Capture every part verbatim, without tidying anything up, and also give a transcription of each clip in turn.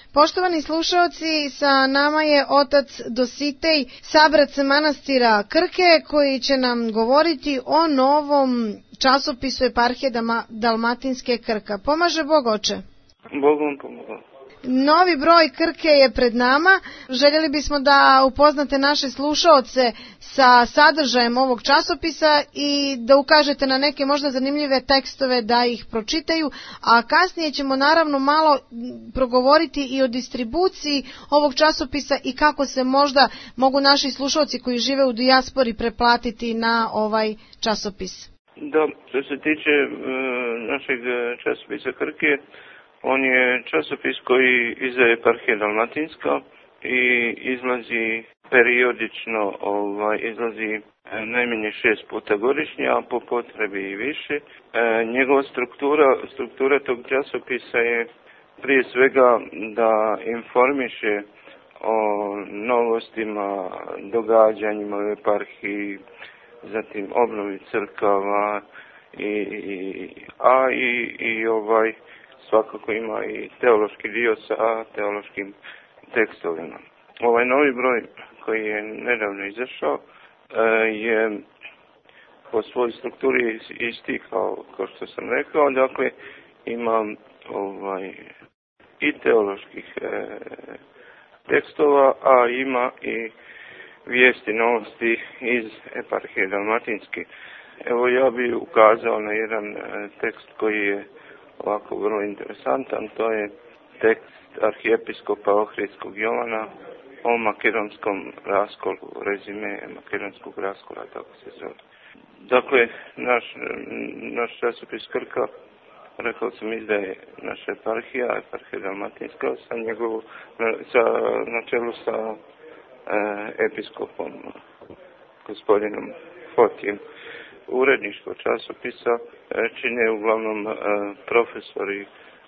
Poštovani slušalci, sa nama je otac Dositej, sabrac manastira Krke, koji će nam govoriti o novom časopisu Eparhije Dalmatinske Krka. Pomaže Bog, oče? Bog vam pomogao. Novi broj Krke je pred nama. Željeli bismo da upoznate naše slušaoce sa sadržajem ovog časopisa i da ukažete na neke možda zanimljive tekstove da ih pročitaju, a kasnije ćemo naravno malo progovoriti i o distribuciji ovog časopisa i kako se možda mogu naši slušaoci koji žive u dijaspori preplatiti na ovaj časopis. Da, što se tiče e, našeg časopisa Krke, on je časopis koji izdaje Eparhija Dalmatinska i izlazi periodično, ovaj, izlazi najmanje šest puta godišnje, a po potrebi i više. E, njegova struktura, struktura tog časopisa je prije svega da informiše o novostima, događanjima u eparhiji, zatim obnovi crkava, i, i, a i, i ovaj svakako ima i teološki dio sa teološkim tekstovima. Ovaj novi broj koji je nedavno izašao je po svojoj strukturi isti kao, kao što sam rekao, dakle ima ovaj, i teoloških e, tekstova, a ima i vijesti, novosti iz Eparhije Dalmatinske. Evo ja bih ukazao na jedan tekst koji je ovako vrlo interesantan, to je tekst arhijepiskopa Ohridskog Jovana o makedonskom raskolu, rezime makedonskog raskola, tako se zove. Dakle, naš, naš časopis Krka, rekao sam, izdaje naša eparhija, Eparhija Dalmatinska, sa njegovu, sa, na čelu sa e, episkopom gospodinom Fotijem. Uredništvo časopisa čine uglavnom e, profesori e,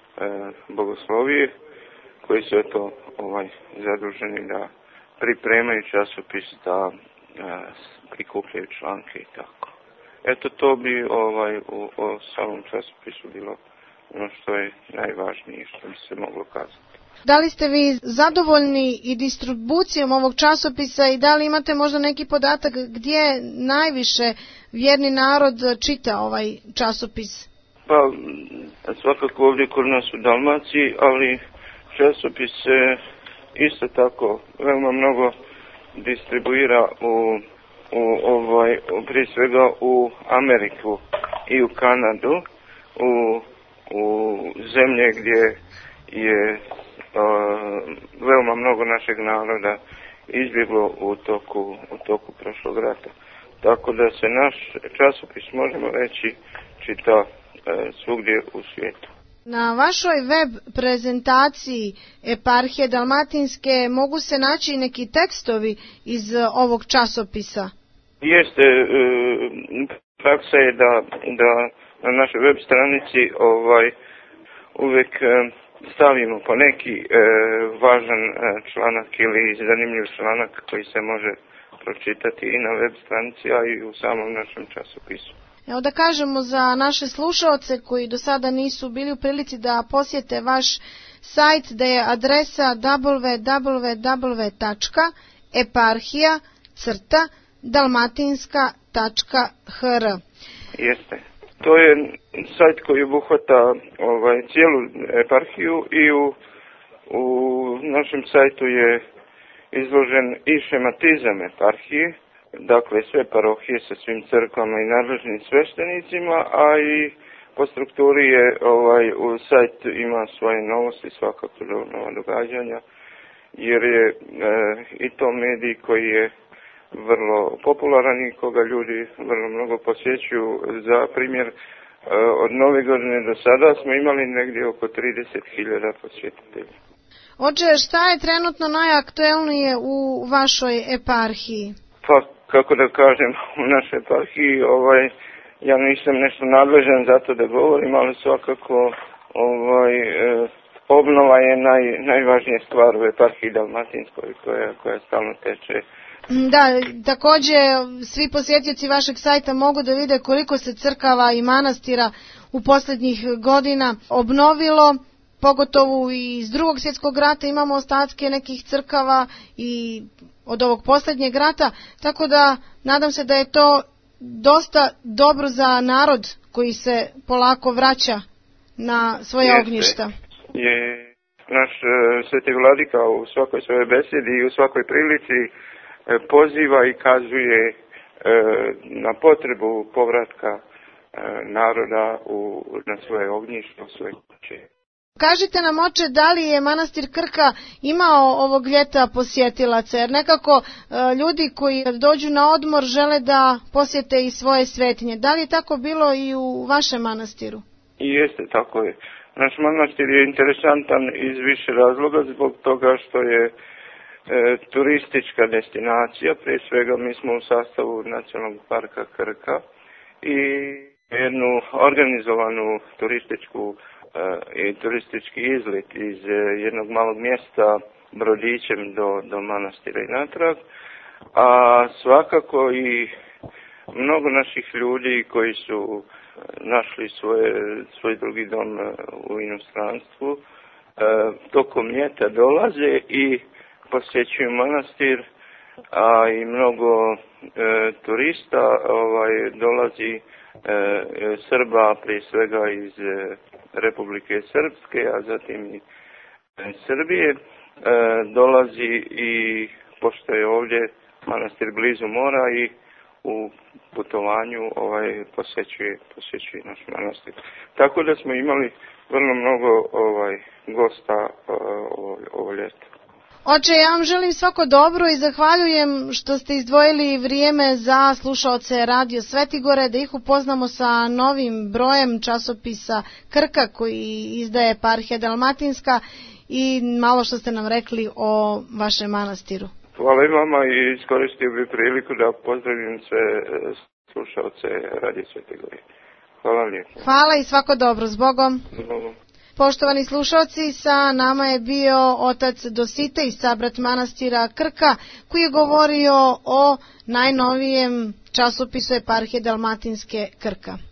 bogoslovije koji su eto ovaj zaduženi da pripremaju časopis, da e, prikupljaju članke i tako. Eto to bi ovaj u, u samom časopisu bilo ono što je najvažnije što bi se moglo kazati. Da li ste vi zadovoljni i distribucijom ovog časopisa i da li imate možda neki podatak gdje najviše vjerni narod čita ovaj časopis? Pa svakako ovdje kod nas u Dalmaciji, ali časopis se isto tako veoma mnogo distribuira u, u ovaj, prije svega u Ameriku i u Kanadu, u, u zemlje gdje je Uh, veoma mnogo našeg naroda izbjeglo u toku, u toku prošlog rata. Tako da se naš časopis, možemo reći, čita uh, svugdje u svijetu. Na vašoj web prezentaciji Eparhije Dalmatinske mogu se naći neki tekstovi iz ovog časopisa? Jeste, uh, praksa je da, da na našoj web stranici ovaj, uvijek uh, stavimo po neki e, važan e, članak ili zanimljiv članak koji se može pročitati i na web stranici, a i u samom našem časopisu. Evo da kažemo za naše slušaoce koji do sada nisu bili u prilici da posjete vaš sajt, da je adresa w w w tačka eparhija crta dalmatinska tačka h r. Jeste. To je sajt koji obuhvata ovaj, cijelu eparhiju i u, u našem sajtu je izložen i šematizam eparhije, dakle sve parohije sa svim crkvama i nadležnim sveštenicima, a i po strukturi je ovaj, u sajt ima svoje novosti, svakako nova događanja, jer je e, i to medij koji je vrlo popularan i koga ljudi vrlo mnogo posjećuju. Za primjer, od nove godine do sada smo imali negdje oko trideset hiljada posjetitelja. Oče, šta je trenutno najaktuelnije u vašoj eparhiji? Pa, kako da kažem, u našoj eparhiji, ovaj, ja nisam nešto nadležan za to da govorim, ali svakako ovaj, eh, obnova je naj, najvažnija stvar u eparhiji Dalmatinskoj koja, koja stalno teče. Da, također svi posjetioci vašeg sajta mogu da vide koliko se crkava i manastira u posljednjih godina obnovilo pogotovo i iz drugog svjetskog rata imamo ostatke nekih crkava i od ovog posljednjeg rata, tako da nadam se da je to dosta dobro za narod koji se polako vraća na svoje Jeste. ognjišta. Je naš uh, sveti vladika u svakoj svojoj besedi i u svakoj prilici uh, poziva i kazuje uh, na potrebu povratka uh, naroda u, na svoje ognjište, u svoje kuće. Kažite nam, oče, da li je manastir Krka imao ovog ljeta posjetilaca, jer nekako e, ljudi koji dođu na odmor žele da posjete i svoje svetinje. Da li je tako bilo i u vašem manastiru? I jeste, tako je. Naš manastir je interesantan iz više razloga, zbog toga što je e, turistička destinacija. Prije svega mi smo u sastavu Nacionalnog parka Krka i jednu organizovanu turističku i turistički izlet iz jednog malog mjesta brodićem do, do manastira i natrag, a svakako i mnogo naših ljudi koji su našli svoje, svoj drugi dom u inostranstvu tokom ljeta dolaze i posjećuju manastir, a i mnogo e, turista ovaj, dolazi e, Srba, prije svega iz e, Republike Srpske, a zatim i e, Srbije, e, dolazi i, pošto je ovdje manastir blizu mora, i u putovanju ovaj, posjećuje, posjećuje naš manastir. Tako da smo imali vrlo mnogo ovaj, gosta ovo, ovo ljeto. Oče, ja vam želim svako dobro i zahvaljujem što ste izdvojili vrijeme za slušaoce Radio Svetigore, da ih upoznamo sa novim brojem časopisa Krka koji izdaje Eparhija Dalmatinska i malo što ste nam rekli o vašem manastiru. Hvala i vama i iskoristio bih priliku da pozdravim sve slušaoce Radio Svetigore. Hvala lijepo. Hvala i svako dobro. Zbogom. Zbogom. Poštovani slušalci, sa nama je bio otac Dositej, sabrat manastira Krka, koji je govorio o najnovijem časopisu Eparhije Dalmatinske Krka.